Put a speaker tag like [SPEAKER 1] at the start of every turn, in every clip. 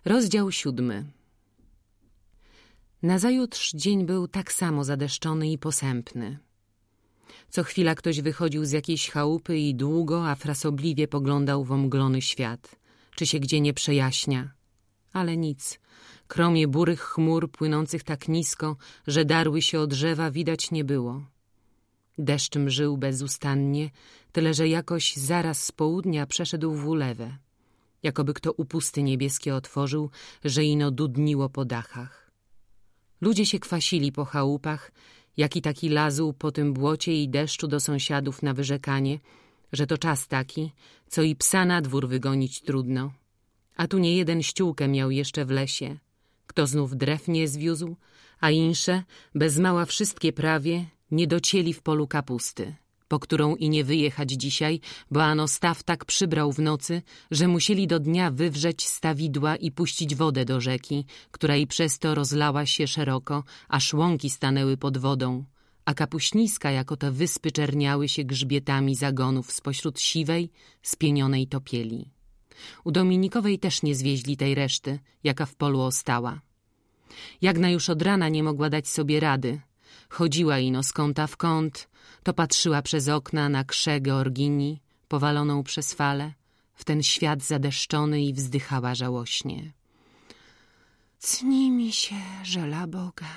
[SPEAKER 1] Rozdział 7. Nazajutrz dzień był tak samo zadeszczony i posępny. Co chwila ktoś wychodził z jakiejś chałupy i długo, a frasobliwie poglądał w omglony świat, czy się gdzie nie przejaśnia. Ale nic. Kromie burych chmur płynących tak nisko, że darły się o drzewa, widać nie było. Deszcz mżył bezustannie, tyle że jakoś zaraz z południa przeszedł w ulewę. Jakoby kto upusty niebieskie otworzył, że ino dudniło po dachach. Ludzie się kwasili po chałupach, jaki taki lazł po tym błocie i deszczu do sąsiadów na wyrzekanie, że to czas taki, co i psa na dwór wygonić trudno. A tu nie jeden ściółkę miał jeszcze w lesie. Kto znów drew nie zwiózł, a insze, bez mała wszystkie prawie, nie docieli w polu kapusty, po którą i nie wyjechać dzisiaj, bo ano staw tak przybrał w nocy, że musieli do dnia wywrzeć stawidła i puścić wodę do rzeki, która i przez to rozlała się szeroko, aż łąki stanęły pod wodą, a kapuśniska jako te wyspy czerniały się grzbietami zagonów spośród siwej, spienionej topieli. U Dominikowej też nie zwieźli tej reszty, jaka w polu ostała. Jagna już od rana nie mogła dać sobie rady. Chodziła ino z kąta w kąt, to patrzyła przez okna na krzę Georginii, powaloną przez fale, w ten świat zadeszczony i wzdychała żałośnie. Cni mi się, żela Boga,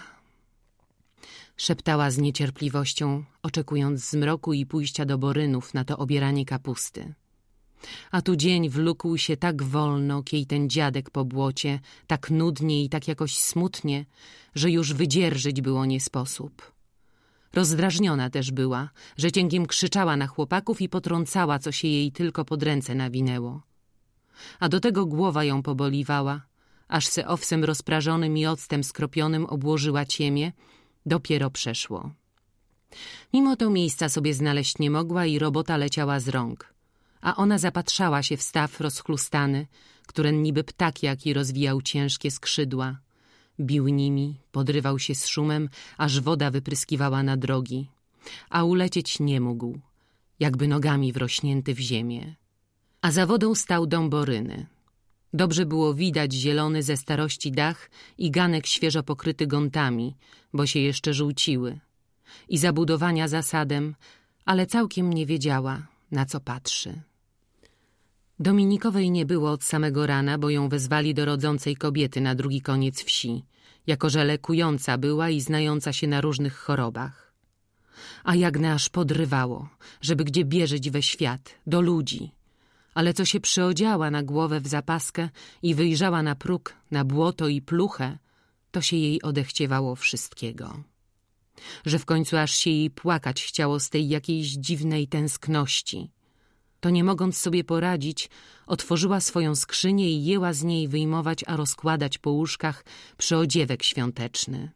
[SPEAKER 1] szeptała z niecierpliwością, oczekując zmroku i pójścia do Borynów na to obieranie kapusty. A tu dzień wlókł się tak wolno, kiej ten dziadek po błocie, tak nudnie i tak jakoś smutnie, że już wydzierżyć było nie sposób. Rozdrażniona też była, że cięgiem krzyczała na chłopaków i potrącała, co się jej tylko pod ręce nawinęło. A do tego głowa ją poboliwała, aż se owsem rozprażonym i octem skropionym obłożyła ciemię, dopiero przeszło. Mimo to miejsca sobie znaleźć nie mogła i robota leciała z rąk. A ona zapatrzała się w staw rozchlustany, któren niby ptak jaki rozwijał ciężkie skrzydła. Bił nimi, podrywał się z szumem, aż woda wypryskiwała na drogi. A ulecieć nie mógł, jakby nogami wrośnięty w ziemię. A za wodą stał dom Boryny. Dobrze było widać zielony ze starości dach i ganek świeżo pokryty gątami, bo się jeszcze żółciły. I zabudowania za sadem, ale całkiem nie wiedziała, na co patrzy. Dominikowej nie było od samego rana, bo ją wezwali do rodzącej kobiety na drugi koniec wsi, jako że lekująca była i znająca się na różnych chorobach. A Jagnę aż podrywało, żeby gdzie bierzeć we świat, do ludzi. Ale co się przyodziała na głowę w zapaskę i wyjrzała na próg, na błoto i pluchę, to się jej odechciewało wszystkiego. Że w końcu aż się jej płakać chciało z tej jakiejś dziwnej tęskności. To nie mogąc sobie poradzić, otworzyła swoją skrzynię i jęła z niej wyjmować, a rozkładać po łóżkach przyodziewek świąteczny.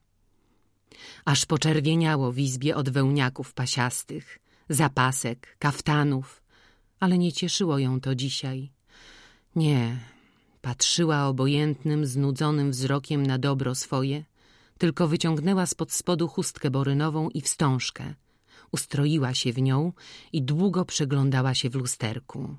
[SPEAKER 1] Aż poczerwieniało w izbie od wełniaków pasiastych, zapasek, kaftanów, ale nie cieszyło ją to dzisiaj. Nie, patrzyła obojętnym, znudzonym wzrokiem na dobro swoje, tylko wyciągnęła spod spodu chustkę borynową i wstążkę. Ustroiła się w nią i długo przeglądała się w lusterku.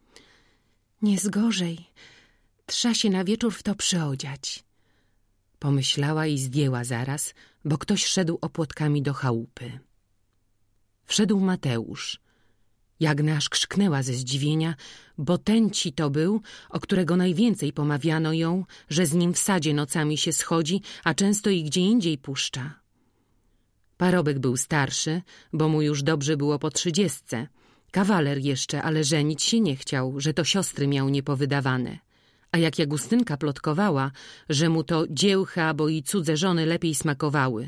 [SPEAKER 1] Nie zgorzej, trza się na wieczór w to przyodziać, pomyślała i zdjęła zaraz, bo ktoś szedł opłotkami do chałupy. Wszedł Mateusz. Jagna aż krzyknęła ze zdziwienia, bo ten ci to był, o którego najwięcej pomawiano ją, że z nim w sadzie nocami się schodzi, a często i gdzie indziej puszcza. Parobek był starszy, bo mu już dobrze było po 30. Kawaler jeszcze, ale żenić się nie chciał, że to siostry miał niepowydawane. A jak Jagustynka plotkowała, że mu to dziełcha albo i cudze żony lepiej smakowały.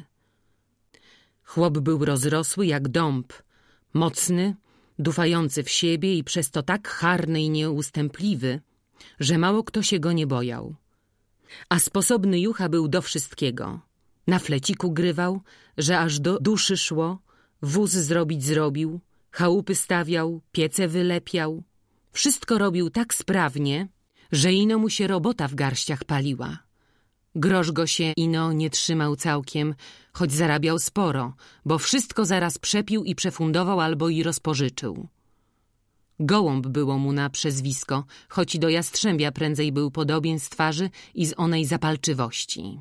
[SPEAKER 1] Chłop był rozrosły jak dąb, mocny, dufający w siebie i przez to tak charny i nieustępliwy, że mało kto się go nie bojał. A sposobny jucha był do wszystkiego. Na fleciku grywał, że aż do duszy szło, wóz zrobić zrobił, chałupy stawiał, piece wylepiał. Wszystko robił tak sprawnie, że ino mu się robota w garściach paliła. Grosz go się ino nie trzymał całkiem, choć zarabiał sporo, bo wszystko zaraz przepił i przefundował albo i rozpożyczył. Gołąb było mu na przezwisko, choć do jastrzębia prędzej był podobien z twarzy i z onej zapalczywości.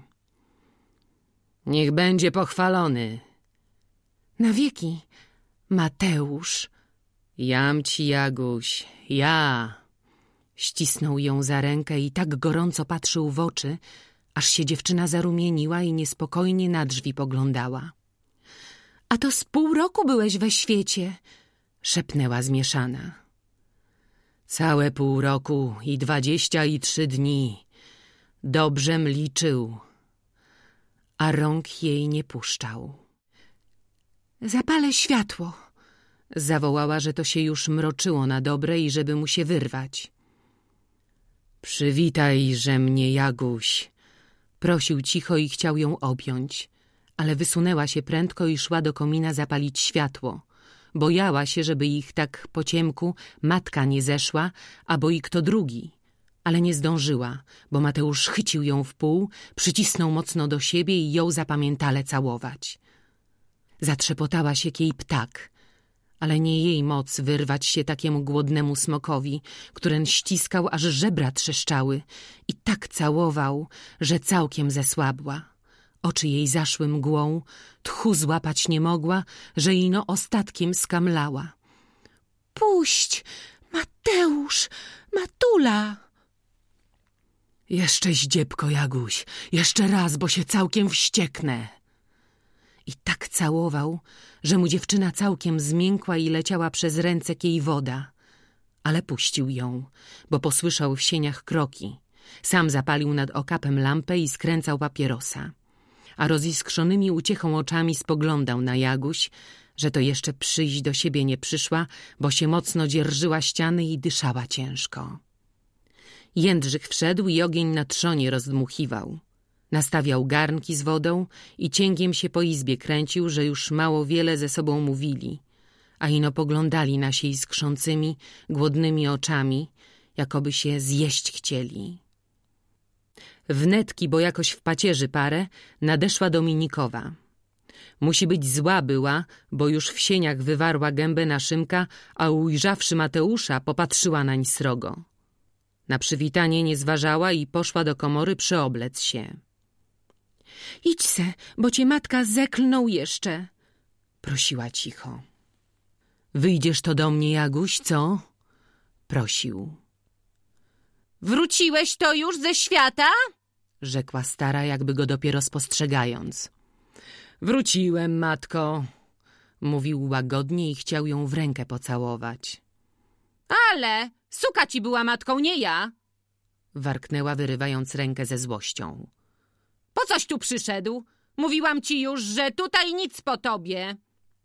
[SPEAKER 1] Niech będzie pochwalony. Na wieki, Mateusz. Jam ci, Jaguś, ja. Ścisnął ją za rękę i tak gorąco patrzył w oczy, aż się dziewczyna zarumieniła i niespokojnie na drzwi poglądała. A to z pół roku byłeś we świecie, szepnęła zmieszana. Całe pół roku i 23 dni. Dobrzem liczył, a rąk jej nie puszczał. Zapalę światło, zawołała, że to się już mroczyło na dobre i żeby mu się wyrwać. Przywitaj-że mnie, Jaguś, prosił cicho i chciał ją objąć, ale wysunęła się prędko i szła do komina zapalić światło. Bojała się, żeby ich tak po ciemku matka nie zeszła, albo i kto drugi. Ale nie zdążyła, bo Mateusz chycił ją w pół, przycisnął mocno do siebie i jął zapamiętale całować. Zatrzepotała się kiej ptak, ale nie jej moc wyrwać się takiemu głodnemu smokowi, któren ściskał, aż żebra trzeszczały i tak całował, że całkiem zesłabła. Oczy jej zaszły mgłą, tchu złapać nie mogła, że ino ostatkiem skamlała. Puść, Mateusz, Matula! Jeszcze ździebko, Jaguś, jeszcze raz, bo się całkiem wścieknę. I tak całował, że mu dziewczyna całkiem zmiękła i leciała przez ręce kiej woda. Ale puścił ją, bo posłyszał w sieniach kroki. Sam zapalił nad okapem lampę i skręcał papierosa. A roziskrzonymi uciechą oczami spoglądał na Jaguś, że to jeszcze przyjść do siebie nie przyszła, bo się mocno dzierżyła ściany i dyszała ciężko. Jędrzyk wszedł i ogień na trzonie rozdmuchiwał. Nastawiał garnki z wodą i cięgiem się po izbie kręcił, że już mało wiele ze sobą mówili, a ino poglądali na siej skrzącymi, głodnymi oczami, jakoby się zjeść chcieli. Wnetki, bo jakoś w pacierzy parę, nadeszła Dominikowa. Musi być zła była, bo już w sieniach wywarła gębę na Szymka, a ujrzawszy Mateusza, popatrzyła nań srogo. Na przywitanie nie zważała i poszła do komory przyoblec się. Idź se, bo cię matka zeklnął jeszcze, prosiła cicho. Wyjdziesz to do mnie, Jaguś, co? Prosił. Wróciłeś to już ze świata? Rzekła stara, jakby go dopiero spostrzegając. Wróciłem, matko, mówił łagodnie i chciał ją w rękę pocałować. Ale suka ci była matką, nie ja, warknęła, wyrywając rękę ze złością. Po coś tu przyszedł? Mówiłam ci już, że tutaj nic po tobie.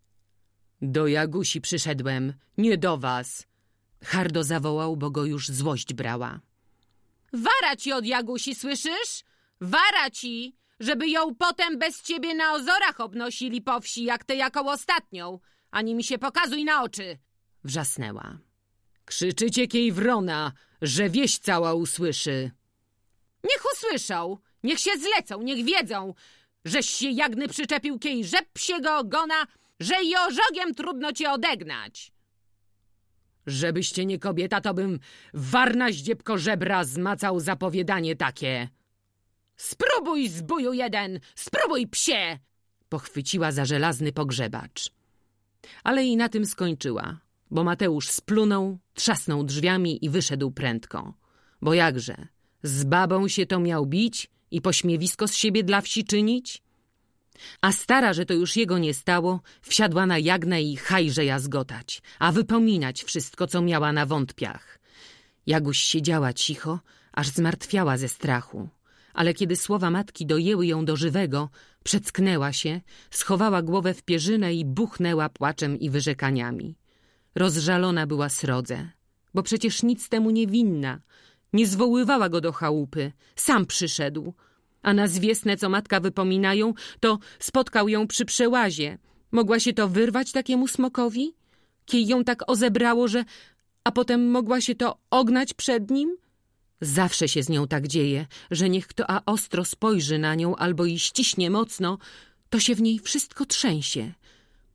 [SPEAKER 1] Do Jagusi przyszedłem, nie do was, hardo zawołał, bo go już złość brała. Wara ci od Jagusi, słyszysz? Wara ci, żeby ją potem bez ciebie na ozorach obnosili po wsi, jak ty jaką ostatnią. Ani mi się pokazuj na oczy, wrzasnęła. Krzyczycie kiej wrona, że wieś cała usłyszy. Niech usłyszą, niech się zlecą, niech wiedzą, żeś się jagny przyczepił kiej rzep psiego ogona, że i ożogiem trudno cię odegnać. Żebyście nie kobieta, to bym warna ździebko żebra zmacał zapowiadanie takie. Spróbuj, zbóju jeden, spróbuj, psie! Pochwyciła za żelazny pogrzebacz. Ale i na tym skończyła, bo Mateusz splunął, trzasnął drzwiami i wyszedł prędko. Bo jakże, z babą się to miał bić i pośmiewisko z siebie dla wsi czynić? A stara, że to już jego nie stało, wsiadła na jagnę i hajże jazgotać, a wypominać wszystko, co miała na wątpiach. Jaguś siedziała cicho, aż zmartwiała ze strachu. Ale kiedy słowa matki dojęły ją do żywego, przecknęła się, schowała głowę w pierzynę i buchnęła płaczem i wyrzekaniami. Rozżalona była srodze, bo przecież nic temu nie winna. Nie zwoływała go do chałupy, sam przyszedł. A na zwiesne, co matka wypominają, to spotkał ją przy przełazie. Mogła się to wyrwać takiemu smokowi? Kiej ją tak ozebrało, że... A potem mogła się to ognać przed nim? Zawsze się z nią tak dzieje, że niech kto a ostro spojrzy na nią albo i ściśnie mocno, to się w niej wszystko trzęsie.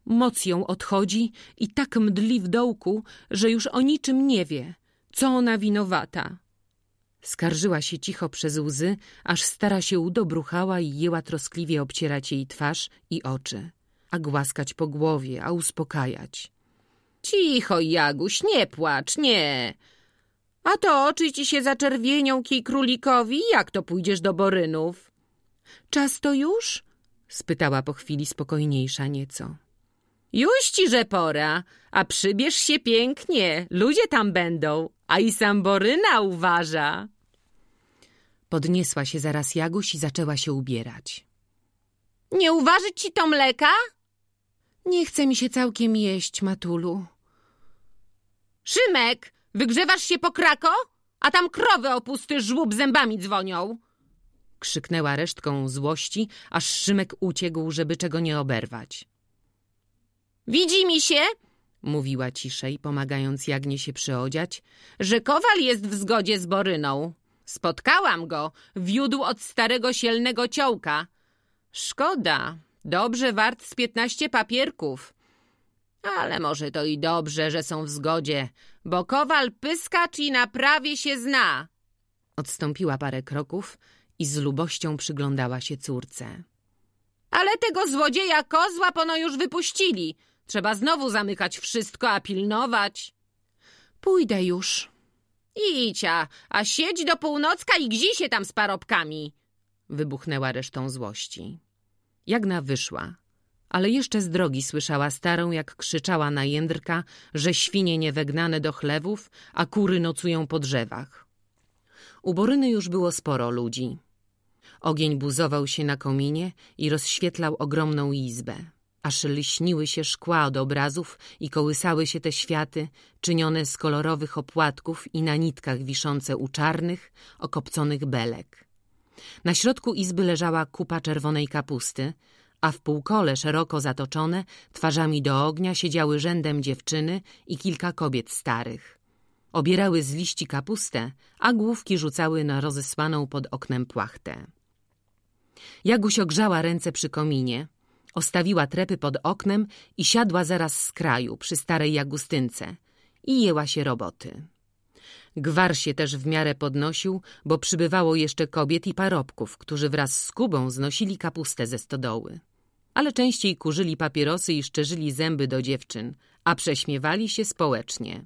[SPEAKER 1] Moc ją odchodzi i tak mdli w dołku, że już o niczym nie wie, co ona winowata. Skarżyła się cicho przez łzy, aż stara się udobruchała i jęła troskliwie obcierać jej twarz i oczy, a głaskać po głowie, a uspokajać. Cicho, Jaguś, nie płacz, nie. A to oczy ci się zaczerwienią kij królikowi, jak to pójdziesz do Borynów? Czas to już? Spytała po chwili spokojniejsza nieco. Już ci, że pora, a przybierz się pięknie, ludzie tam będą, a i sam Boryna uważa. Podniesła się zaraz Jaguś i zaczęła się ubierać. Nie uważyć ci to mleka? Nie chce mi się całkiem jeść, Matulu. Szymek, wygrzewasz się po krako? A tam krowy o pusty żłób zębami dzwonią. Krzyknęła resztką złości, aż Szymek uciekł, żeby czego nie oberwać. Widzi mi się, mówiła ciszej, pomagając Jagnie się przyodziać, że Kowal jest w zgodzie z Boryną. Spotkałam go, wiódł od starego sielnego ciołka. Szkoda, dobrze wart z 15 papierków. Ale może to i dobrze, że są w zgodzie, bo Kowal pyskacz i na prawie się zna. Odstąpiła parę kroków i z lubością przyglądała się córce. Ale tego złodzieja kozła pono już wypuścili. Trzeba znowu zamykać wszystko, a pilnować. Pójdę już. Idź, a siedź do północka i gzi się tam z parobkami. Wybuchnęła resztą złości. Jagna wyszła, ale jeszcze z drogi słyszała starą, jak krzyczała na jędrka, że świnie niewegnane do chlewów, a kury nocują po drzewach. U Boryny już było sporo ludzi. Ogień buzował się na kominie i rozświetlał ogromną izbę, aż lśniły się szkła od obrazów i kołysały się te światy, czynione z kolorowych opłatków i na nitkach wiszące u czarnych, okopconych belek. Na środku izby leżała kupa czerwonej kapusty, a w półkole szeroko zatoczone, twarzami do ognia siedziały rzędem dziewczyny i kilka kobiet starych. Obierały z liści kapustę, a główki rzucały na rozesłaną pod oknem płachtę. Jaguś ogrzała ręce przy kominie, ostawiła trepy pod oknem i siadła zaraz z kraju przy starej Jagustynce i jęła się roboty. Gwar się też w miarę podnosił, bo przybywało jeszcze kobiet i parobków, którzy wraz z Kubą znosili kapustę ze stodoły. Ale częściej kurzyli papierosy i szczerzyli zęby do dziewczyn, a prześmiewali się społecznie.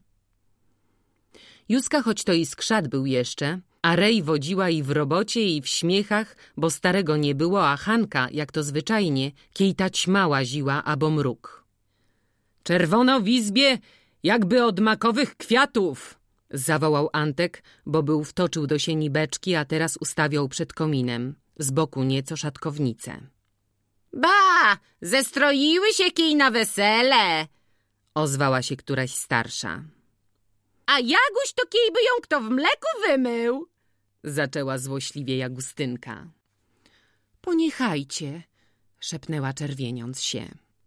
[SPEAKER 1] Józka, choć to i skrzat był jeszcze, a Rej wodziła i w robocie, i w śmiechach, bo starego nie było, a Hanka, jak to zwyczajnie, kiej ćma łaziła, abo mruk. Czerwono w izbie, jakby od makowych kwiatów, zawołał Antek, bo był wtoczył do sieni beczki, a teraz ustawiał przed kominem, z boku nieco szatkownicę. Ba, zestroiły się kij na wesele, ozwała się któraś starsza. A Jaguś to kij by ją kto w mleku wymył, zaczęła złośliwie Jagustynka. Poniechajcie, szepnęła czerwieniąc się.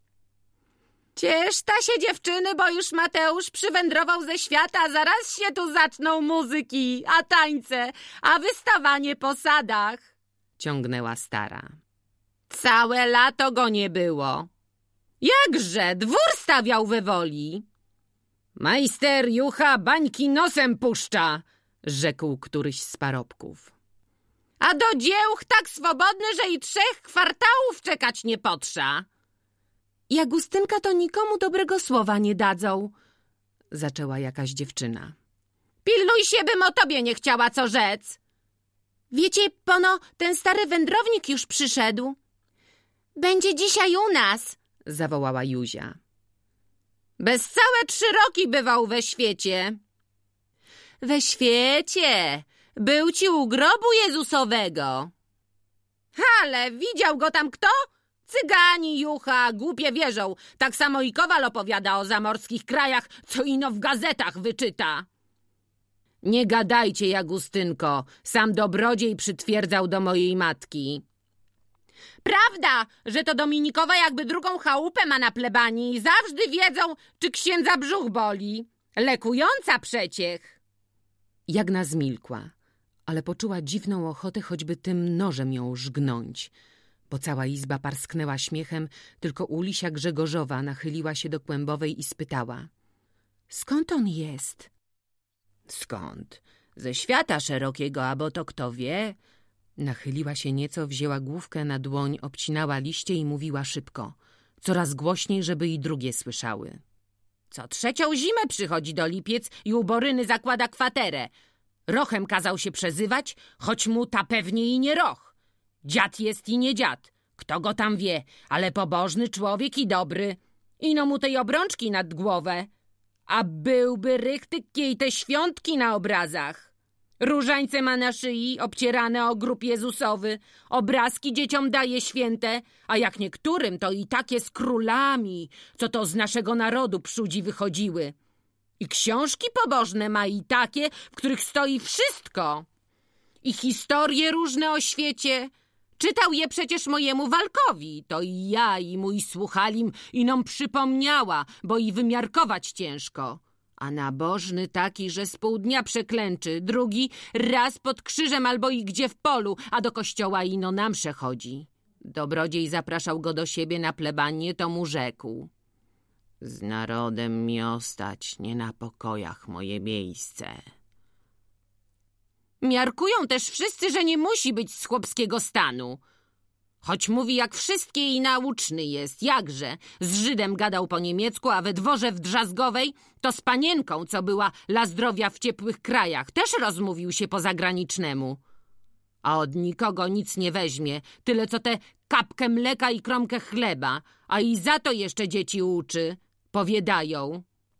[SPEAKER 1] Cieszta się dziewczyny, bo już Mateusz przywędrował ze świata, a zaraz się tu zaczną muzyki, a tańce, a wystawanie po sadach, ciągnęła stara. Całe lato go nie było. Jakże, dwór stawiał we Woli. Majster Jucha bańki nosem puszcza, rzekł któryś z parobków. A do dzieł tak swobodny, że i 3 kwartałów czekać nie potrza. Jagustynka to nikomu dobrego słowa nie dadzą, zaczęła jakaś dziewczyna. Pilnuj się, bym o tobie nie chciała co rzec. Wiecie, pono, ten stary wędrownik już przyszedł. Będzie dzisiaj u nas, zawołała Józia. Bez całe 3 roki bywał we świecie. We świecie? Był ci u grobu Jezusowego. Ale widział go tam kto? Cygani, Jucha, głupie wierzą. Tak samo i Kowal opowiada o zamorskich krajach, co ino w gazetach wyczyta. Nie gadajcie, Jagustynko, sam dobrodziej przytwierdzał do mojej matki. Prawda, że to Dominikowa jakby drugą chałupę ma na plebanii i zawsze wiedzą, czy księdza brzuch boli. Lekująca przeciech. Jagna zmilkła, ale poczuła dziwną ochotę choćby tym nożem ją żgnąć, Bo cała izba parsknęła śmiechem, tylko Ulisia Grzegorzowa nachyliła się do Kłębowej i spytała: skąd on jest?
[SPEAKER 2] Skąd? Ze świata szerokiego, abo to kto wie?
[SPEAKER 1] Nachyliła się nieco, wzięła główkę na dłoń, obcinała liście i mówiła szybko, coraz głośniej, żeby i drugie słyszały.
[SPEAKER 2] Co 3. zimę przychodzi do Lipiec i u Boryny zakłada kwaterę. Rochem kazał się przezywać, choć mu ta pewnie i nie roch. Dziad jest i nie dziad, kto go tam wie, ale pobożny człowiek i dobry. Ino mu tej obrączki nad głowę. A byłby rychtyk jej te świątki na obrazach. Różańce ma na szyi, obcierane o grób Jezusowy. Obrazki dzieciom daje święte, a jak niektórym to i takie z królami, co to z naszego narodu przudzi wychodziły. I książki pobożne ma i takie, w których stoi wszystko. I historie różne o świecie. Czytał je przecież mojemu Walkowi. To i ja, i mój słuchalim inom przypomniała, bo i wymiarkować ciężko. A nabożny taki, że z pół dnia przeklęczy, drugi raz pod krzyżem albo i gdzie w polu, a do kościoła ino na mszę chodzi. Dobrodziej zapraszał go do siebie na plebanię, to mu rzekł: z narodem mi ostać, nie na pokojach moje miejsce. Miarkują też wszyscy, że nie musi być z chłopskiego stanu. Choć mówi jak wszystkie i nauczny jest, jakże. Z Żydem gadał po niemiecku, a we dworze w Drzazgowej to z panienką, co była dla zdrowia w ciepłych krajach, też rozmówił się po zagranicznemu. A od nikogo nic nie weźmie, tyle co tę kapkę mleka i kromkę chleba, a i za to jeszcze dzieci uczy, powiadają.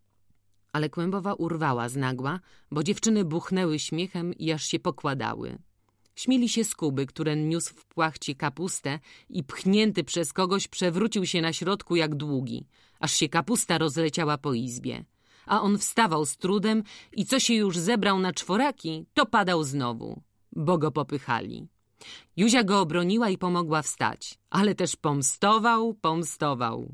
[SPEAKER 1] Ale Kłębowa urwała znagła, bo dziewczyny buchnęły śmiechem i aż się pokładały. Śmieli się z Kuby, który niósł w płachcie kapustę i pchnięty przez kogoś przewrócił się na środku jak długi, aż się kapusta rozleciała po izbie. A on wstawał z trudem i co się już zebrał na czworaki, to padał znowu, bo go popychali. Józia go obroniła i pomogła wstać, ale też pomstował.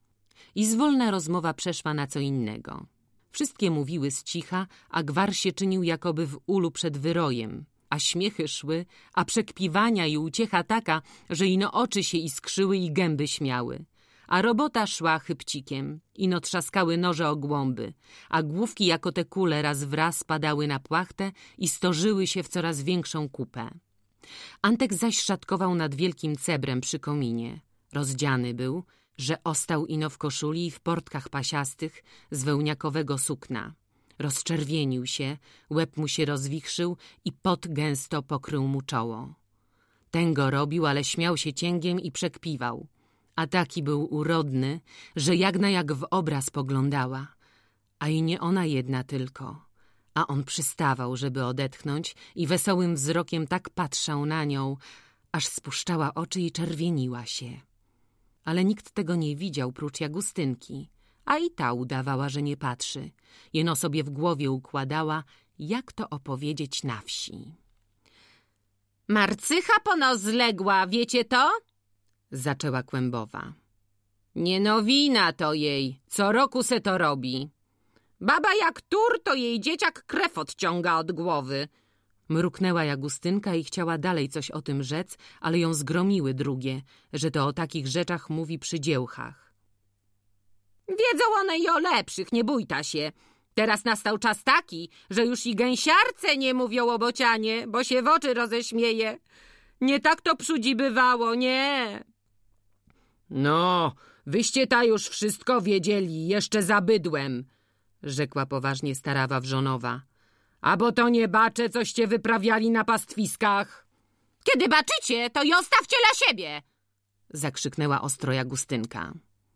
[SPEAKER 1] I zwolna rozmowa przeszła na co innego. Wszystkie mówiły z cicha, a gwar się czynił jakoby w ulu przed wyrojem, a śmiechy szły, a przekpiwania i uciecha taka, że ino oczy się iskrzyły i gęby śmiały. A robota szła chybcikiem, ino trzaskały noże o głąby, a główki jako te kule raz w raz padały na płachtę i storzyły się w coraz większą kupę. Antek zaś szatkował nad wielkim cebrem przy kominie. Rozdziany był, że ostał ino w koszuli i w portkach pasiastych z wełniakowego sukna. Rozczerwienił się, łeb mu się rozwichrzył i pot gęsto pokrył mu czoło. Ten go robił, ale śmiał się cięgiem i przekpiwał. A taki był urodny, że Jagna jak w obraz poglądała. A i nie ona jedna tylko. A on przystawał, żeby odetchnąć i wesołym wzrokiem tak patrzał na nią, aż spuszczała oczy i czerwieniła się. Ale nikt tego nie widział prócz Jagustynki, a i ta udawała, że nie patrzy. Jeno sobie w głowie układała, jak to opowiedzieć na wsi.
[SPEAKER 2] Marcycha pono zległa, wiecie to?
[SPEAKER 1] Zaczęła Kłębowa.
[SPEAKER 2] Nie nowina to jej, co roku se to robi. Baba jak tur, to jej dzieciak krew odciąga od głowy.
[SPEAKER 1] Mruknęła Jagustynka i chciała dalej coś o tym rzec, ale ją zgromiły drugie, że to o takich rzeczach mówi przy dziełchach.
[SPEAKER 2] Wiedzą one i o lepszych, nie bójta się. Teraz nastał czas taki, że już i gęsiarce nie mówią o bocianie, bo się w oczy roześmieje. Nie tak to przudzi bywało, nie. No, wyście ta już wszystko wiedzieli, jeszcze za bydłem, rzekła poważnie stara Wawrzonowa. A bo to nie bacze, coście wyprawiali na pastwiskach. Kiedy baczycie, to i ostawcie dla siebie,
[SPEAKER 1] zakrzyknęła ostro Jagustynka.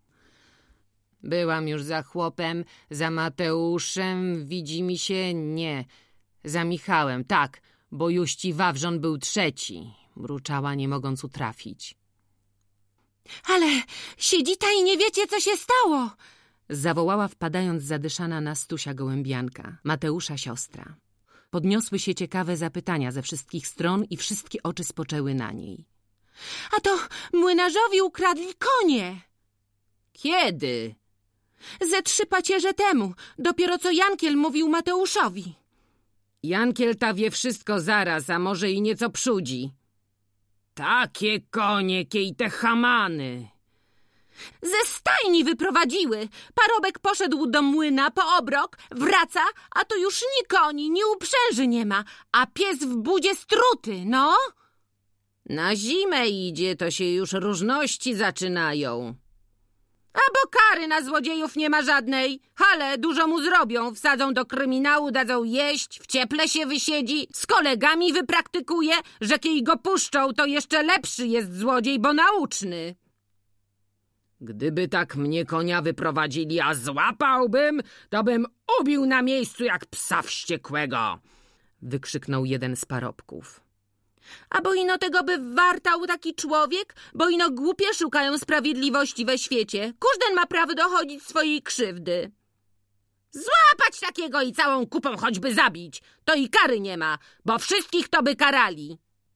[SPEAKER 2] Byłam już za chłopem, za Mateuszem, widzi mi się, nie, za Michałem, tak, bo juści Wawrzon był trzeci, mruczała, nie mogąc utrafić.
[SPEAKER 3] Ale siedzita i nie wiecie, co się stało,
[SPEAKER 1] zawołała wpadając zadyszana na Stusia Gołębianka, Mateusza siostra. Podniosły się ciekawe zapytania ze wszystkich stron i wszystkie oczy spoczęły na niej.
[SPEAKER 3] A to młynarzowi ukradli konie.
[SPEAKER 2] Kiedy?
[SPEAKER 3] Ze 3 pacierze temu, dopiero co Jankiel mówił Mateuszowi.
[SPEAKER 2] Jankiel ta wie wszystko zaraz, a może i nieco przudzi. Takie konie, kiej te chamany.
[SPEAKER 3] Ze stajni wyprowadziły. Parobek poszedł do młyna po obrok, wraca, a tu już ni koni, ni uprzęży nie ma, a pies w budzie struty, no.
[SPEAKER 2] Na zimę idzie, to się już różności zaczynają.
[SPEAKER 3] A bo kary na złodziejów nie ma żadnej. Hale, dużo mu zrobią, wsadzą do kryminału, dadzą jeść, w cieple się wysiedzi, z kolegami wypraktykuje, że kiej go puszczą, to jeszcze lepszy jest złodziej, bo nauczny.
[SPEAKER 2] Gdyby tak mnie konia wyprowadzili, a złapałbym, to bym ubił na miejscu jak psa wściekłego, wykrzyknął jeden z parobków.
[SPEAKER 3] A bo ino tego by wartał taki człowiek, bo ino głupie szukają sprawiedliwości we świecie. Każden ma prawo dochodzić swojej krzywdy.
[SPEAKER 2] Złapać takiego i całą kupą choćby zabić, to i kary nie ma, bo wszystkich to by karali.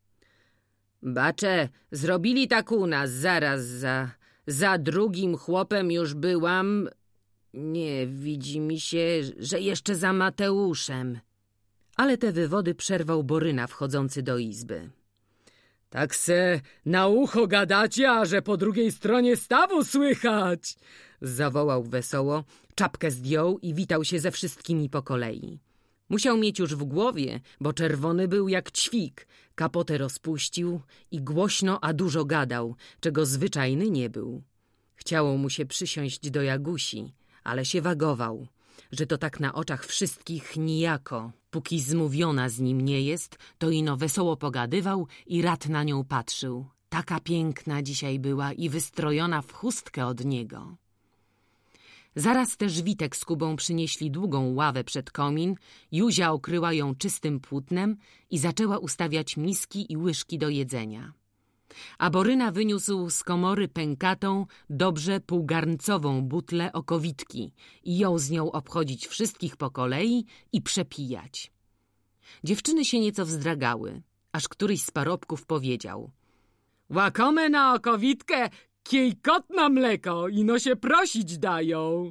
[SPEAKER 2] Bacze, zrobili tak u nas, zaraz za drugim chłopem już byłam. Nie, widzi mi się, że jeszcze za Mateuszem. Ale te wywody przerwał Boryna wchodzący do izby. Tak se na ucho gadacie, a że po drugiej stronie stawu słychać! Zawołał wesoło, czapkę zdjął i witał się ze wszystkimi po kolei. Musiał mieć już w głowie, bo czerwony był jak ćwik, kapotę rozpuścił i głośno, a dużo gadał, czego zwyczajny nie był. Chciało mu się przysiąść do Jagusi, ale się wagował, że to tak na oczach wszystkich nijako. Póki zmówiona z nim nie jest, to ino wesoło pogadywał i rad na nią patrzył. Taka piękna dzisiaj była i wystrojona w chustkę od niego. Zaraz też Witek z Kubą przynieśli długą ławę przed komin, Juzia okryła ją czystym płótnem i zaczęła ustawiać miski i łyżki do jedzenia. A Boryna wyniósł z komory pękatą, dobrze półgarncową butlę okowitki i jął z nią obchodzić wszystkich po kolei i przepijać. Dziewczyny się nieco wzdragały, aż któryś z parobków powiedział: „Łakome na okowitkę, kiej kot na mleko, ino się prosić dają”.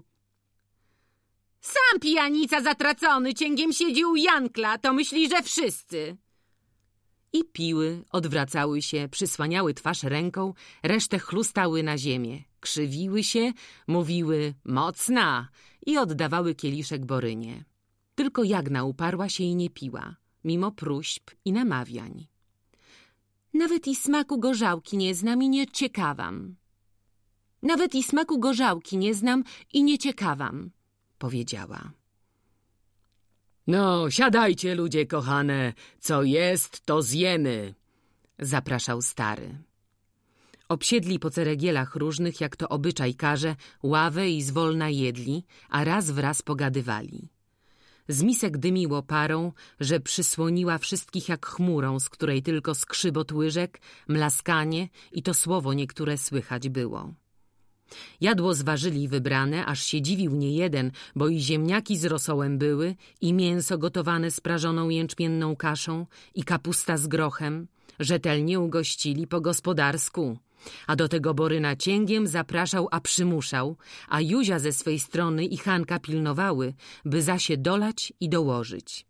[SPEAKER 3] Sam pijanica zatracony, cięgiem siedzi u Jankla, to myśli, że wszyscy.
[SPEAKER 1] I piły, odwracały się, przysłaniały twarz ręką, resztę chlustały na ziemię, krzywiły się, mówiły „mocna” i oddawały kieliszek Borynie. Tylko Jagna uparła się i nie piła, mimo próśb i namawiań.
[SPEAKER 3] Nawet i smaku gorzałki nie znam i nie ciekawam. Nawet i smaku gorzałki nie znam i nie ciekawam, powiedziała.
[SPEAKER 2] „No, siadajcie, ludzie kochane, co jest, to zjemy”, zapraszał stary.
[SPEAKER 1] Obsiedli po ceregielach różnych, jak to obyczaj każe, ławę i zwolna jedli, a raz wraz pogadywali. Z misek dymiło parą, że przysłoniła wszystkich jak chmurą, z której tylko skrzybot łyżek, mlaskanie i to słowo niektóre słychać było. Jadło zważyli wybrane, aż się dziwił niejeden, bo i ziemniaki z rosołem były, i mięso gotowane z prażoną jęczmienną kaszą, i kapusta z grochem. Rzetelnie ugościli po gospodarsku. A do tego Boryna cięgiem zapraszał, a przymuszał, a Juzia ze swej strony i Hanka pilnowały, by zasie dolać i dołożyć.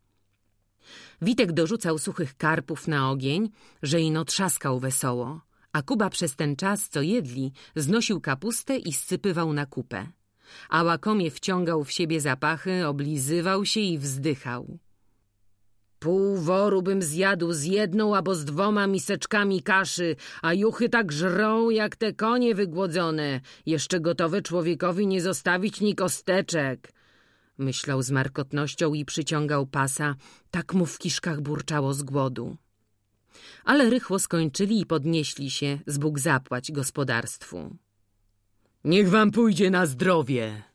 [SPEAKER 1] Witek dorzucał suchych karpów na ogień, że ino trzaskał wesoło, a Kuba przez ten czas, co jedli, znosił kapustę i ssypywał na kupę. A łakomie wciągał w siebie zapachy, oblizywał się i wzdychał.
[SPEAKER 2] „Pół woru bym zjadł z jedną albo z 2 miseczkami kaszy, a juchy tak żrą jak te konie wygłodzone. Jeszcze gotowe człowiekowi nie zostawić ni kosteczek”, myślał z markotnością i przyciągał pasa, tak mu w kiszkach burczało z głodu. Ale rychło skończyli i podnieśli się, z Bóg zapłać gospodarstwu. „Niech wam pójdzie na zdrowie”.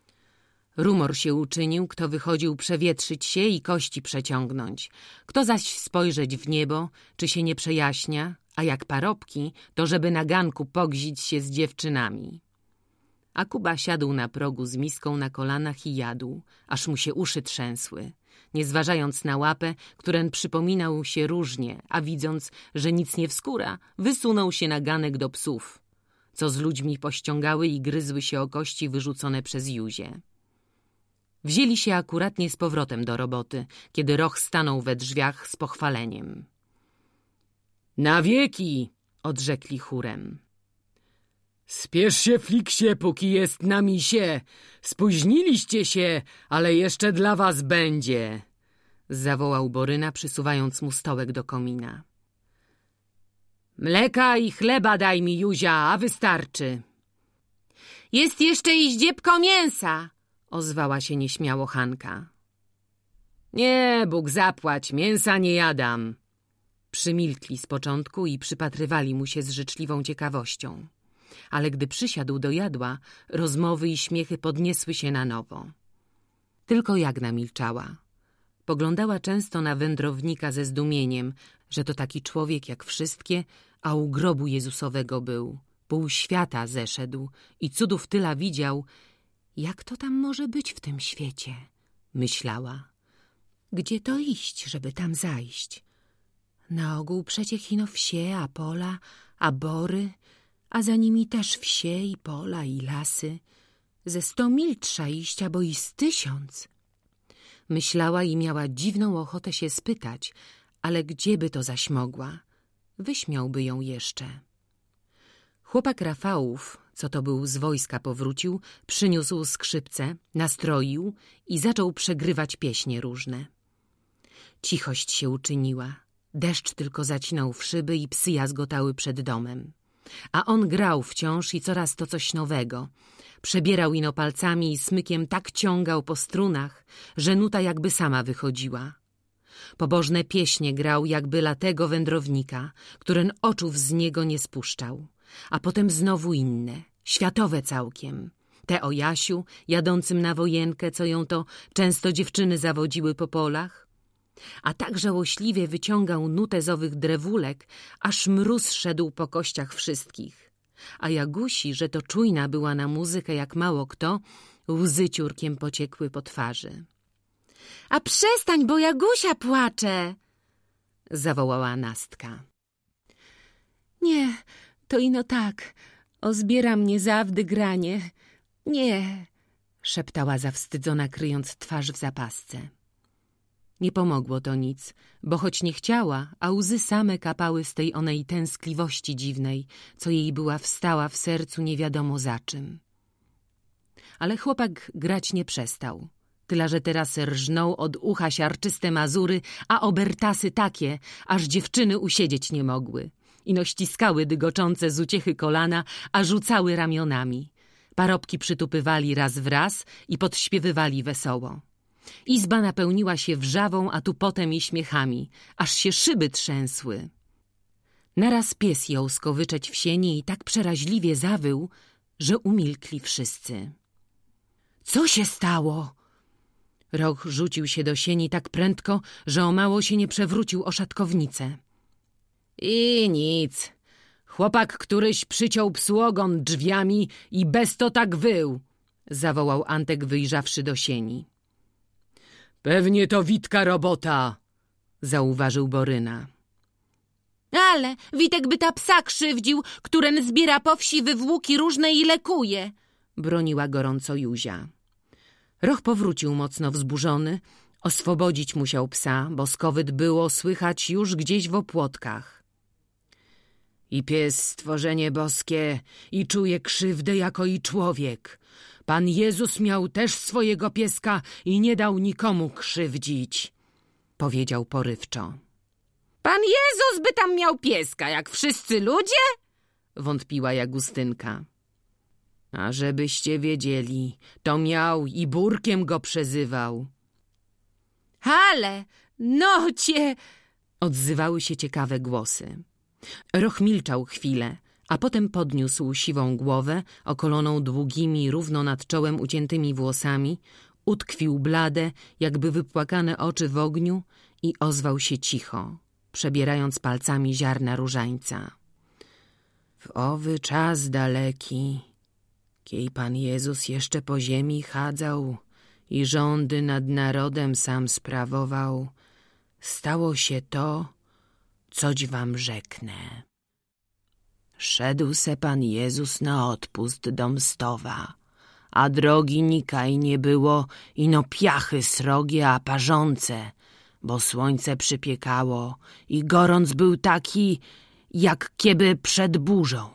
[SPEAKER 1] Rumor się uczynił, kto wychodził przewietrzyć się i kości przeciągnąć, kto zaś spojrzeć w niebo, czy się nie przejaśnia, a jak parobki, to żeby na ganku pogzić się z dziewczynami. A Kuba siadł na progu z miską na kolanach i jadł, aż mu się uszy trzęsły, nie zważając na łapę, któreń przypominał się różnie, a widząc, że nic nie wskóra, wysunął się na ganek do psów, co z ludźmi pościągały i gryzły się o kości wyrzucone przez Juzię. Wzięli się akuratnie z powrotem do roboty, kiedy Roch stanął we drzwiach z pochwaleniem. „Na wieki”, odrzekli chórem.
[SPEAKER 4] Spiesz się, Fliksie, póki jest na misie. Spóźniliście się, ale jeszcze dla was będzie,
[SPEAKER 1] zawołał Boryna, przysuwając mu stołek do komina.
[SPEAKER 2] Mleka i chleba daj mi, Juzia, a wystarczy.
[SPEAKER 3] Jest jeszcze i zdziebko mięsa,
[SPEAKER 1] ozwała się nieśmiało Hanka.
[SPEAKER 2] Nie, Bóg zapłać, mięsa nie jadam.
[SPEAKER 1] Przymilkli z początku i przypatrywali mu się z życzliwą ciekawością. Ale gdy przysiadł do jadła, rozmowy i śmiechy podniosły się na nowo. Tylko Jagna milczała. Poglądała często na wędrownika ze zdumieniem, że to taki człowiek jak wszystkie, a u grobu Jezusowego był. Pół świata zeszedł i cudów tyla widział. Jak to tam może być w tym świecie? Myślała. Gdzie to iść, żeby tam zajść? Na ogół przecie hino wsie, a pola, a bory, a za nimi też wsie i pola i lasy. Ze 100 mil trza iść, albo i z 1000. Myślała i miała dziwną ochotę się spytać, ale gdzie by to zaś mogła? Wyśmiałby ją jeszcze. Chłopak Rafałów, co to był z wojska powrócił, przyniósł skrzypce, nastroił i zaczął przegrywać pieśnie różne. Cichość się uczyniła. Deszcz tylko zacinał w szyby i psy jazgotały przed domem. A on grał wciąż i coraz to coś nowego. Przebierał ino palcami i smykiem tak ciągał po strunach, że nuta jakby sama wychodziła. Pobożne pieśnie grał jakby latego wędrownika, któren oczów z niego nie spuszczał. A potem znowu inne, światowe całkiem. Te o Jasiu, jadącym na wojenkę, co ją to często dziewczyny zawodziły po polach. A tak żałośliwie wyciągał nutę z owych drewulek, aż mróz szedł po kościach wszystkich. A Jagusi, że to czujna była na muzykę jak mało kto, łzy ciurkiem pociekły po twarzy.
[SPEAKER 3] — A przestań, bo Jagusia płacze! —
[SPEAKER 1] zawołała Nastka.
[SPEAKER 3] — Nie, to ino tak, ozbiera mnie zawdy granie. Nie —
[SPEAKER 1] szeptała zawstydzona, kryjąc twarz w zapasce. Nie pomogło to nic, bo choć nie chciała, a łzy same kapały z tej onej tęskliwości dziwnej, co jej była wstała w sercu nie wiadomo za czym. Ale chłopak grać nie przestał. Tyle, że teraz rżnął od ucha siarczyste mazury, a obertasy takie, aż dziewczyny usiedzieć nie mogły. Ino ściskały dygoczące z uciechy kolana, a rzucały ramionami. Parobki przytupywali raz w raz i podśpiewywali wesoło. Izba napełniła się wrzawą, a tupotem i śmiechami, aż się szyby trzęsły. Naraz pies jął skowyczeć w sieni i tak przeraźliwie zawył, że umilkli wszyscy. — Co się stało? Roch rzucił się do sieni tak prędko, że o mało się nie przewrócił o szatkownicę.
[SPEAKER 2] — I nic. Chłopak któryś przyciął psu ogon drzwiami i bez to tak wył —
[SPEAKER 1] zawołał Antek, wyjrzawszy do sieni. —
[SPEAKER 4] Pewnie to Witka robota —
[SPEAKER 1] zauważył Boryna.
[SPEAKER 3] — Ale Witek by ta psa krzywdził, któren zbiera po wsi wywłóki różne i lekuje —
[SPEAKER 1] broniła gorąco Juzia. Roch powrócił mocno wzburzony. Oswobodzić musiał psa, bo skowyt było słychać już gdzieś w opłotkach.
[SPEAKER 4] I pies stworzenie boskie i czuje krzywdę jako i człowiek. Pan Jezus miał też swojego pieska i nie dał nikomu krzywdzić — powiedział porywczo.
[SPEAKER 2] — Pan Jezus by tam miał pieska, jak wszyscy ludzie?
[SPEAKER 1] — wątpiła Jagustynka.
[SPEAKER 4] — A żebyście wiedzieli, to miał i burkiem go przezywał.
[SPEAKER 3] — Ale, no cię!
[SPEAKER 1] — odzywały się ciekawe głosy. Roch milczał chwilę, a potem podniósł siwą głowę, okoloną długimi, równo nad czołem uciętymi włosami, utkwił blade, jakby wypłakane oczy w ogniu i ozwał się cicho, przebierając palcami ziarna różańca. W owy czas daleki, kiej Pan Jezus jeszcze po ziemi chadzał i rządy nad narodem sam sprawował, stało się to, coć wam rzeknę. Szedł se Pan Jezus na odpust do Mstowa, a drogi nikaj nie było, ino piachy srogie, a parzące, bo słońce przypiekało i gorąc był taki,
[SPEAKER 4] jak kieby przed burzą,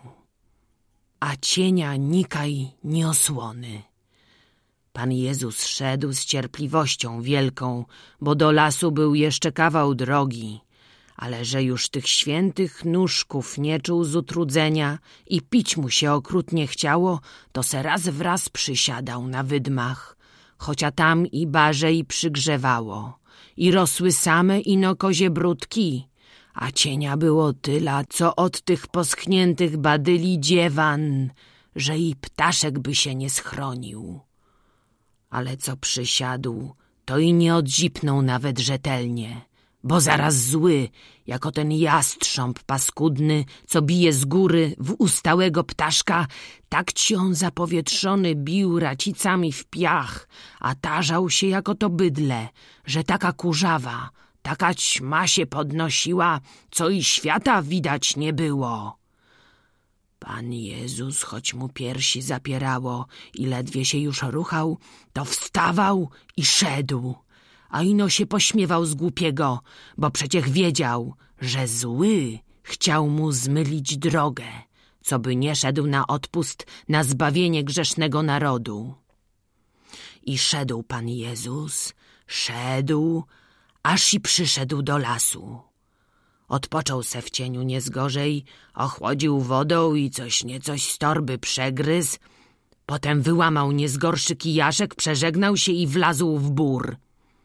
[SPEAKER 4] a cienia nikaj nie osłony. Pan Jezus szedł z cierpliwością wielką, bo do lasu był jeszcze kawał drogi, ale że już tych świętych nóżków nie czuł z utrudzenia i pić mu się okrutnie chciało, to se raz wraz przysiadał na wydmach, chocia tam i barzej przygrzewało, i rosły same ino kozie brudki, a cienia było tyla, co od tych poschniętych badyli dziewan, że i ptaszek by się nie schronił. Ale co przysiadł, to i nie odzipnął nawet rzetelnie, bo zaraz zły, jako ten jastrząb paskudny, co bije z góry w ustałego ptaszka, tak ci on zapowietrzony bił racicami w piach, a tarzał się jako to bydle, że taka kurzawa, taka ćma się podnosiła, co i świata widać nie było. Pan Jezus, choć mu piersi zapierało i ledwie się już ruchał, to wstawał i szedł, a ino się pośmiewał z głupiego, bo przeciech wiedział, że zły chciał mu zmylić drogę, co by nie szedł na odpust na zbawienie grzesznego narodu. I szedł Pan Jezus, szedł, aż i przyszedł do lasu. Odpoczął se w cieniu niezgorzej, ochłodził wodą i coś niecoś z torby przegryzł. Potem wyłamał niezgorszy kijaszek, przeżegnał się i wlazł w bór.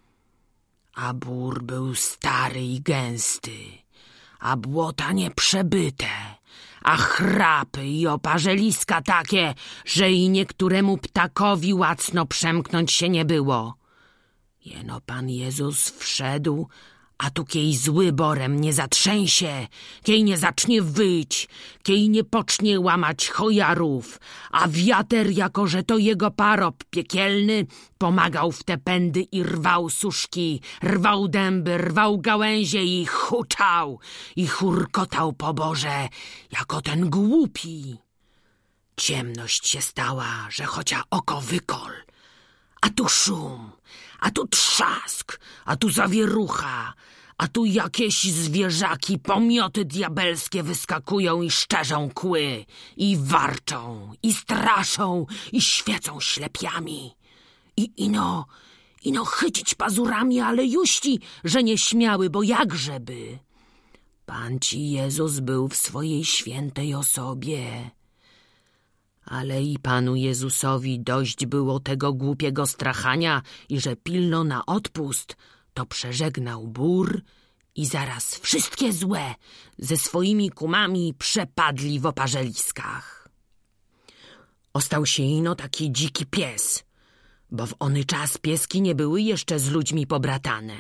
[SPEAKER 4] A bór był stary i gęsty, a błota nieprzebyte, a chrapy i oparzeliska takie, że i niektóremu ptakowi łacno przemknąć się nie było. Jeno Pan Jezus wszedł, a tu kiej zły borem nie zatrzęsie, kiej nie zacznie wyć, kiej nie pocznie łamać chojarów, a wiater, jako że to jego parób piekielny, pomagał w te pędy i rwał suszki, rwał dęby, rwał gałęzie i huczał i churkotał po Boże, jako ten głupi. Ciemność się stała, że chocia oko wykol, a tu szum, a tu trzask, a tu zawierucha, a tu jakieś zwierzaki, pomioty diabelskie wyskakują i szczerzą kły, i warczą, i straszą, i świecą ślepiami. I ino chycić pazurami, ale juści, że nie śmiały, bo jakżeby. Pan ci Jezus był w swojej świętej osobie. Ale i Panu Jezusowi dość było tego głupiego strachania i że pilno na odpust, to przeżegnał bór i zaraz wszystkie złe ze swoimi kumami przepadli w oparzeliskach. Ostał się ino taki dziki pies, bo w ony czas pieski nie były jeszcze z ludźmi pobratane.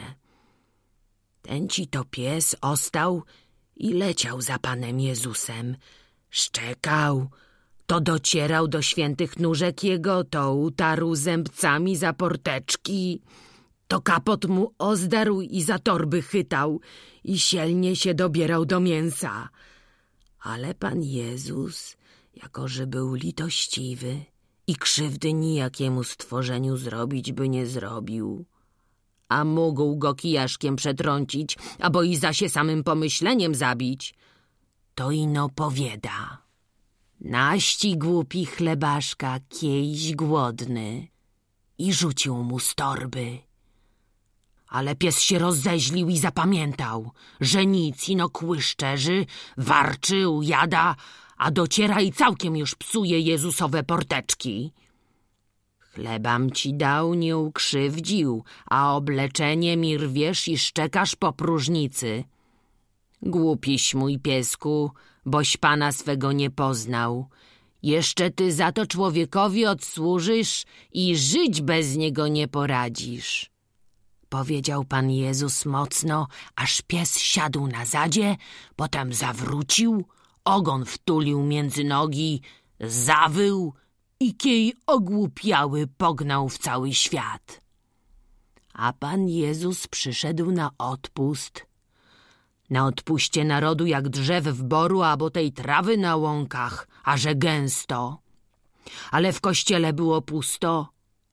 [SPEAKER 4] Tenci to pies ostał i leciał za Panem Jezusem, szczekał, to docierał do świętych nóżek jego, to utarł zębcami za porteczki, to kapot mu ozdarł i za torby chytał i silnie się dobierał do mięsa. Ale Pan Jezus, jako że był litościwy i krzywdy nijakiemu stworzeniu zrobić by nie zrobił, a mógł go kijaszkiem przetrącić, albo i za się samym pomyśleniem zabić, to ino powieda: naści głupi chlebaszka kiejś głodny, i rzucił mu z torby. Ale pies się rozzeźlił i zapamiętał, że nic ino kły szczerzy, warczy, ujada, a dociera i całkiem już psuje Jezusowe porteczki. Chlebam ci dał, nie ukrzywdził, a obleczenie mi rwiesz i szczekasz po próżnicy. Głupiś mój piesku, boś Pana swego nie poznał. Jeszcze ty za to człowiekowi odsłużysz i żyć bez niego nie poradzisz. Powiedział Pan Jezus mocno, aż pies siadł na zadzie, potem zawrócił, ogon wtulił między nogi, zawył i kiej ogłupiały pognał w cały świat. A Pan Jezus przyszedł na odpust. Na odpuście narodu jak drzew w boru, albo tej trawy na łąkach, a że gęsto. Ale w kościele było pusto,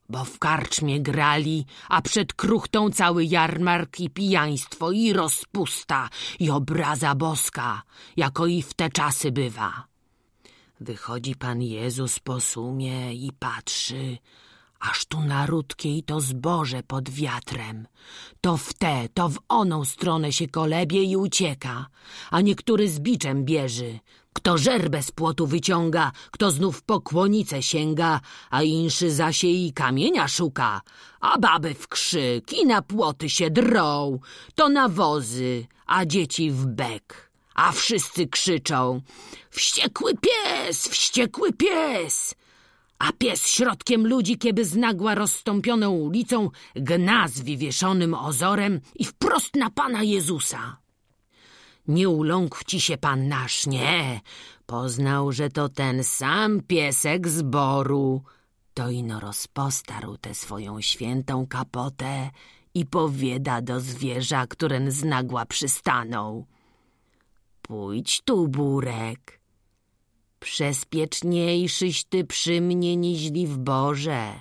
[SPEAKER 4] bo w karczmie grali, a przed kruchtą cały jarmark i pijaństwo, i rozpusta, i obraza boska, jako i w te czasy bywa. Wychodzi Pan Jezus po sumie i patrzy, aż tu narudkie i to zboże pod wiatrem. To w tę, to w oną stronę się kolebie i ucieka, a niektóry z biczem bieży. Kto żerbę z płotu wyciąga, kto znów po kłonicę sięga, a inszy zasie i kamienia szuka. A baby w krzyk i na płoty się drą, to na wozy, a dzieci w bek. A wszyscy krzyczą: wściekły pies, wściekły pies! A pies środkiem ludzi, kieby znagła rozstąpioną ulicą, gna z wywieszonym ozorem i wprost na Pana Jezusa. Nie uląkł ci się Pan nasz, nie. Poznał, że to ten sam piesek z boru. To ino rozpostarł tę swoją świętą kapotę i powiada do zwierza, któren znagła przystanął: pójdź tu, Burek. Przezpieczniejszyś ty przy mnie niźli w Boże.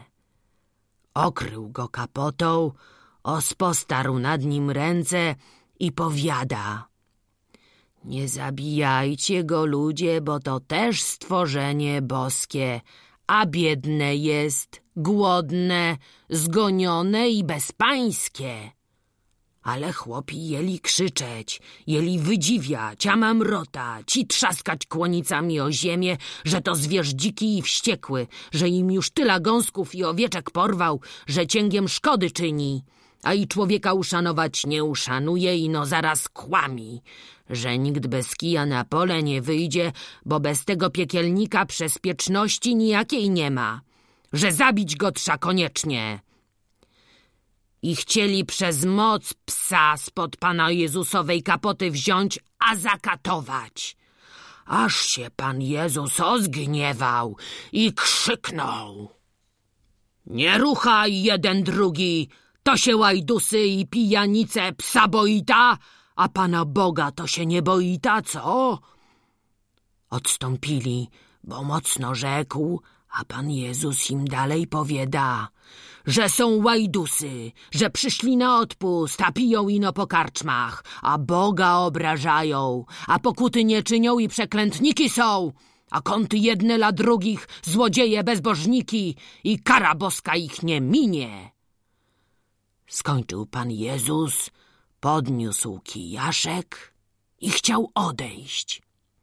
[SPEAKER 4] Okrył go kapotą, ospostarł nad nim ręce i powiada: nie zabijajcie go, ludzie, bo to też stworzenie boskie, a biedne jest, głodne, zgonione i bezpańskie. Ale chłopi jeli krzyczeć, jeli wydziwiać, a mamrotać i trzaskać kłonicami o ziemię, że to zwierz dziki i wściekły, że im już tyle gąsków i owieczek porwał, że cięgiem szkody czyni, a i człowieka uszanować nie uszanuje i no zaraz kłami, że nikt bez kija na pole nie wyjdzie, bo bez tego piekielnika bezpieczności nijakiej nie ma, że zabić go trza koniecznie. I chcieli przez moc psa spod Pana Jezusowej kapoty wziąć, a zakatować. Aż się Pan Jezus ozgniewał i krzyknął: nie ruchaj jeden drugi, to się łajdusy i pijanice psa boita, a Pana Boga to się nie boita, co? Odstąpili, bo mocno rzekł, a Pan Jezus im dalej powiada, że są łajdusy, że przyszli na odpust, a piją ino po karczmach, a Boga obrażają, a pokuty nie czynią i przeklętniki są, a kąty jedne dla drugich, złodzieje, bezbożniki i kara boska ich nie minie. Skończył Pan Jezus, podniósł kijaszek i chciał odejść.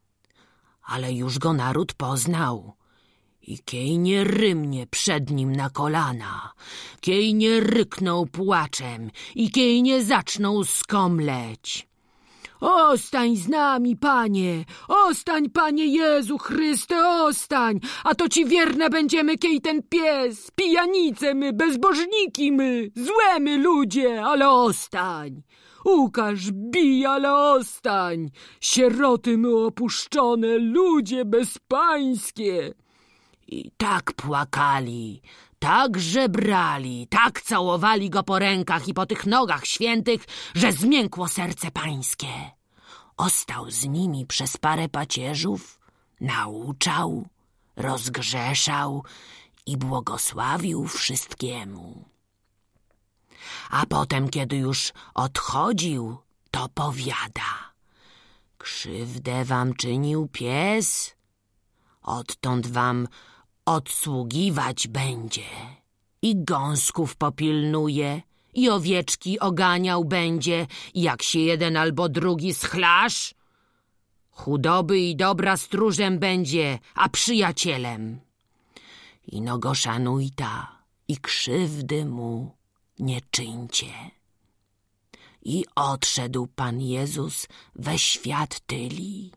[SPEAKER 4] Ale już go naród poznał i kiej nie rymnie przed nim na kolana, kiej nie ryknął płaczem i kiej nie zaczną skomleć. Ostań z nami, Panie, ostań, Panie Jezu Chryste, ostań, a to ci wierne będziemy, kiej ten pies, pijanice my, bezbożniki my, złe my ludzie, ale ostań. Ukaż, bij, ale ostań, sieroty my opuszczone, ludzie bezpańskie. I tak płakali, tak żebrali, tak całowali go po rękach i po tych nogach świętych, że zmiękło serce pańskie. Ostał z nimi przez parę pacierzów, nauczał, rozgrzeszał i błogosławił wszystkiemu. A potem, kiedy już odchodził, to powiada: krzywdę wam czynił pies, odtąd wam odsługiwać będzie. I gąsków popilnuje, i owieczki oganiał będzie, jak się jeden albo drugi schlasz. Chudoby i dobra stróżem będzie, a przyjacielem. Ino go szanujta i krzywdy mu nie czyńcie. I odszedł Pan Jezus we świat tyli.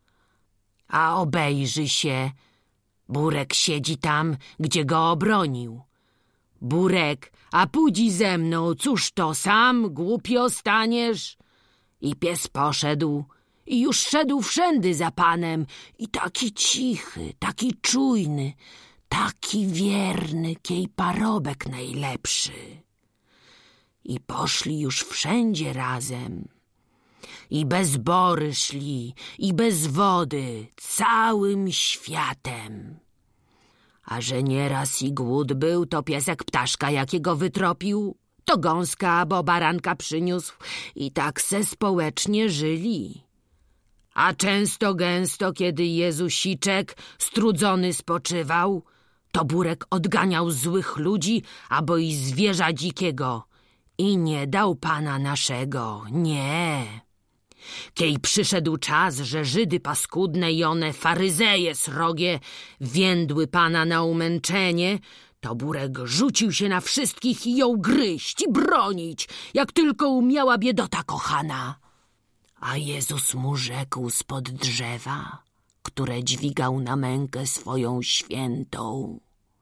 [SPEAKER 4] A obejrzy się, Burek siedzi tam, gdzie go obronił. Burek, a pójdź ze mną, cóż to, sam głupio staniesz? I pies poszedł i już szedł wszędy za Panem i taki cichy, taki czujny, taki wierny, kiej parobek najlepszy. I poszli już wszędzie razem. I bez bory szli, i bez wody, całym światem.
[SPEAKER 2] A że nieraz i głód był, to piesek ptaszka jakiego wytropił, to gąska albo baranka przyniósł i tak se społecznie żyli. A często gęsto, kiedy Jezusiczek strudzony spoczywał, to Burek odganiał złych ludzi albo i zwierza dzikiego i nie dał Pana naszego, nie. Kiej przyszedł czas, że Żydy paskudne i one faryzeje srogie więdły Pana na umęczenie, to Burek rzucił się na wszystkich i ją gryźć i bronić, jak tylko umiała biedota kochana. A Jezus mu rzekł spod drzewa, które dźwigał na mękę swoją świętą: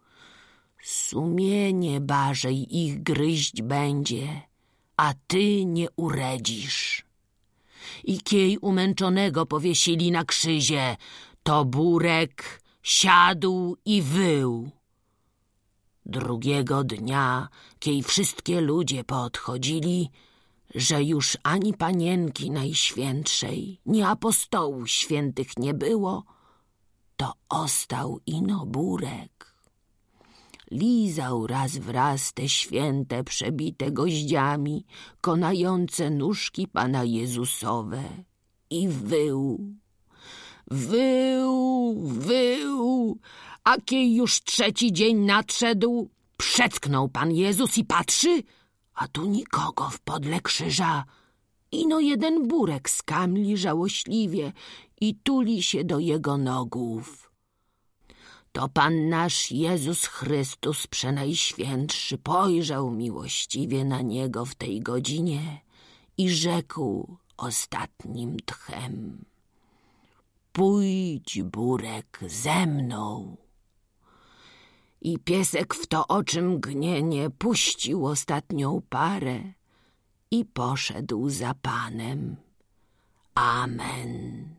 [SPEAKER 2] sumienie Bażej ich gryźć będzie, a ty nie uredzisz. I kiej umęczonego powiesili na krzyzie, to Burek siadł i wył. Drugiego dnia, kiej wszystkie ludzie poodchodzili, że już ani Panienki Najświętszej, ni apostołów świętych nie było, to ostał ino Burek. Lizał raz w raz te święte, przebite goździami, konające nóżki Pana Jezusowe i wył. Wył, a kiej już trzeci dzień nadszedł, przecknął Pan Jezus i patrzy, a tu nikogo w podle krzyża. Ino jeden Burek skamli żałośliwie i tuli się do jego nogów. To Pan nasz Jezus Chrystus Przenajświętszy pojrzał miłościwie na niego w tej godzinie i rzekł ostatnim tchem: pójdź, Burek, ze mną. I piesek w to oczy mgnienie puścił ostatnią parę i poszedł za Panem. Amen.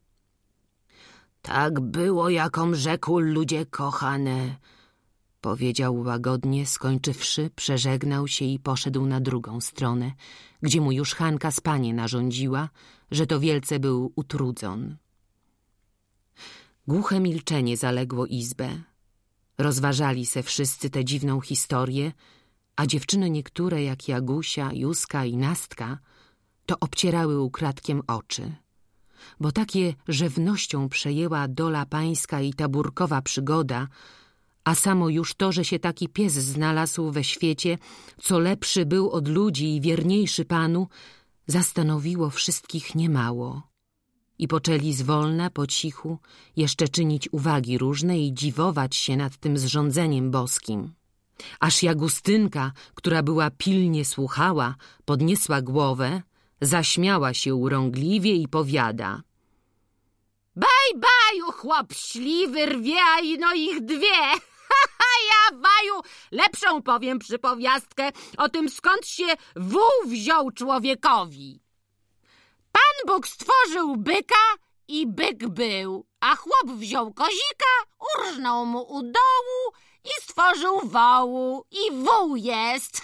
[SPEAKER 2] Tak było, jakom rzekł, ludzie kochane, powiedział łagodnie, skończywszy, przeżegnał się i poszedł na drugą stronę, gdzie mu już Hanka z Panie narządziła, że to wielce był utrudzon. Głuche milczenie zaległo izbę. Rozważali se wszyscy tę dziwną historię, a dziewczyny niektóre, jak Jagusia, Józka i Nastka, to obcierały ukradkiem oczy, bo takie rzewnością przejęła dola pańska i ta burkowa przygoda, a samo już to, że się taki pies znalazł we świecie, co lepszy był od ludzi i wierniejszy Panu, zastanowiło wszystkich niemało. I poczęli zwolna, po cichu, jeszcze czynić uwagi różne i dziwować się nad tym zrządzeniem boskim. Aż Jagustynka, która była pilnie słuchała, podniosła głowę, zaśmiała się urągliwie i powiada:
[SPEAKER 3] Baj, baju, chłop śliwy rwie, a ino ich dwie. Ja, baju, lepszą powiem przypowiastkę o tym, skąd się wół wziął człowiekowi. Pan Bóg stworzył byka i byk był, a chłop wziął kozika, urżnął mu u dołu i stworzył wołu i wół jest.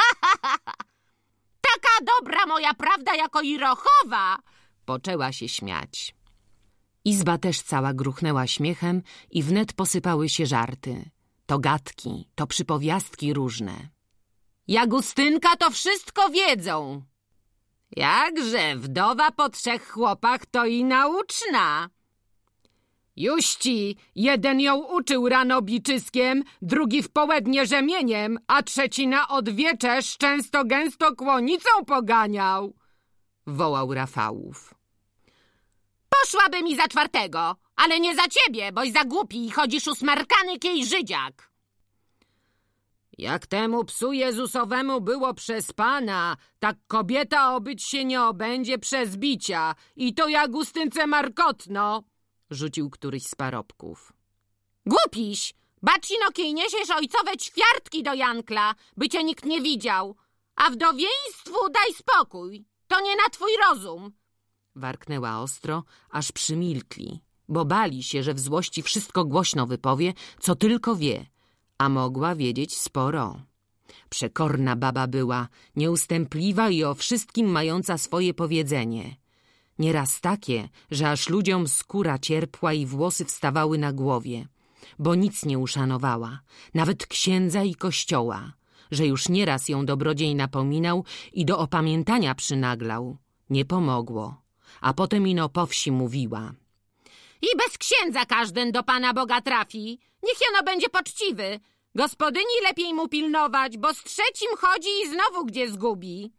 [SPEAKER 3] Taka dobra moja prawda jako i rochowa.
[SPEAKER 1] Poczęła się śmiać. Izba też cała gruchnęła śmiechem i wnet posypały się żarty. To gadki, to przypowiastki różne.
[SPEAKER 3] Jagustynka to wszystko wiedzą. Jakże wdowa po 3 chłopach to i nauczna.
[SPEAKER 4] Juści, jeden ją uczył rano biczyskiem, drugi w połednie rzemieniem, a trzeci na odwiecze szczęsto gęsto kłonicą poganiał, wołał Rafałów.
[SPEAKER 3] Poszłaby mi za 4, ale nie za ciebie, boś za głupi i chodzisz usmarkany kiej Żydziak.
[SPEAKER 4] Jak temu psu Jezusowemu było przez Pana, tak kobieta obyć się nie obędzie przez bicia i to Jagustynce markotno, rzucił któryś z parobków.
[SPEAKER 3] Głupiś, bacino kiej niesiesz ojcowe ćwiartki do Jankla, by cię nikt nie widział, a wdowieństwu daj spokój, to nie na twój rozum.
[SPEAKER 1] Warknęła ostro, aż przymilkli, bo bali się, że w złości wszystko głośno wypowie, co tylko wie, a mogła wiedzieć sporo. Przekorna baba była, nieustępliwa i o wszystkim mająca swoje powiedzenie. Nieraz takie, że aż ludziom skóra cierpła i włosy wstawały na głowie. bo nic nie uszanowała, nawet księdza i kościoła, że już nieraz ją dobrodziej napominał i do opamiętania przynaglał. Nie pomogło, a potem ino po wsi mówiła:
[SPEAKER 3] I bez księdza każden do Pana Boga trafi. Niech jeno będzie poczciwy. Gospodyni lepiej mu pilnować, bo z trzecim chodzi i znowu gdzie zgubi.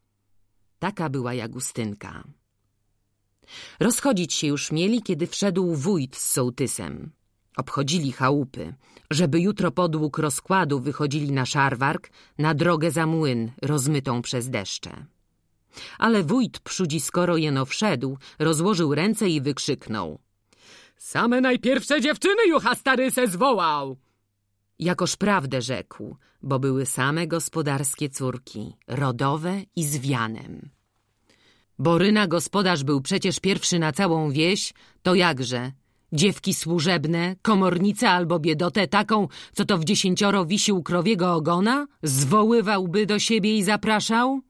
[SPEAKER 1] Taka była Jagustynka. Rozchodzić się już mieli, kiedy wszedł wójt z sołtysem. Obchodzili chałupy, żeby jutro podług rozkładu wychodzili na szarwark, na drogę za młyn, rozmytą przez deszcze. Ale wójt skoro jeno wszedł, rozłożył ręce i wykrzyknął:
[SPEAKER 4] Same najpierwsze dziewczyny jucha stary se zwołał.
[SPEAKER 1] Jakoż prawdę rzekł, bo były same gospodarskie córki, rodowe i z wianem. Boryna gospodarz był przecież pierwszy na całą wieś, to jakże? Dziewki służebne, komornice albo biedotę taką, co to w 10 wisi u krowiego ogona, zwoływałby do siebie i zapraszał?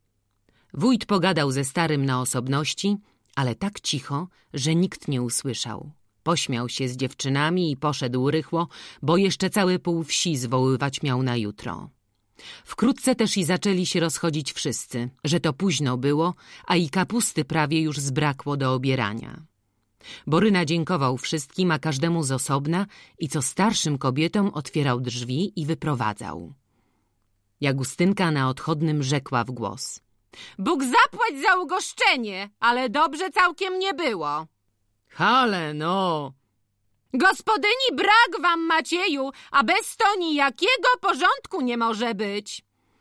[SPEAKER 1] Wójt pogadał ze starym na osobności, ale tak cicho, że nikt nie usłyszał. Pośmiał się z dziewczynami i poszedł rychło, bo jeszcze całe pół wsi zwoływać miał na jutro. Wkrótce też i zaczęli się rozchodzić wszyscy, że to późno było, a i kapusty prawie już zbrakło do obierania. Boryna dziękował wszystkim, a każdemu z osobna i co starszym kobietom otwierał drzwi i wyprowadzał. Jagustynka na odchodnym rzekła w głos:
[SPEAKER 3] Bóg zapłać za ugoszczenie, ale dobrze całkiem nie było.
[SPEAKER 4] Hale no!
[SPEAKER 3] Gospodyni brak wam, Macieju, a bez to nijakiego porządku nie może być.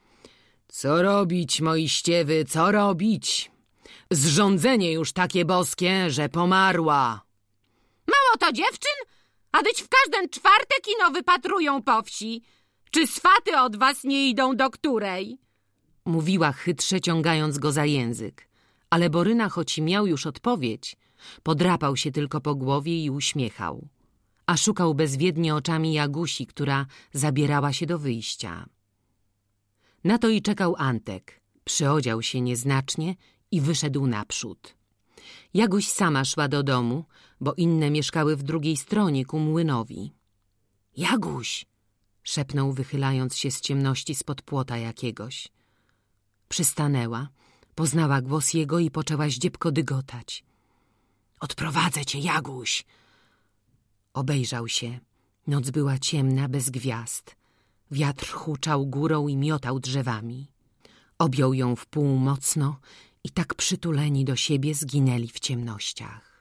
[SPEAKER 4] Co robić, moi ściewy, co robić? Zrządzenie już takie boskie, że pomarła.
[SPEAKER 3] Mało to dziewczyn? A dyć w każdy czwartek ino wypatrują po wsi. Czy swaty od was nie idą do której?
[SPEAKER 1] Mówiła chytrze, ciągając go za język. Ale Boryna, choć i miał już odpowiedź, podrapał się tylko po głowie i uśmiechał. A szukał bezwiednie oczami Jagusi, która zabierała się do wyjścia. Na to i czekał Antek. Przyodział się nieznacznie i wyszedł naprzód. Jaguś sama szła do domu, bo inne mieszkały w drugiej stronie ku młynowi. Jaguś! Szepnął, wychylając się z ciemności spod płota jakiegoś. Przystanęła, poznała głos jego i poczęła zdziepko dygotać. Odprowadzę cię, Jaguś! Obejrzał się. Noc była ciemna, bez gwiazd. Wiatr huczał górą i miotał drzewami. Objął ją w pół mocno i tak przytuleni do siebie zginęli w ciemnościach.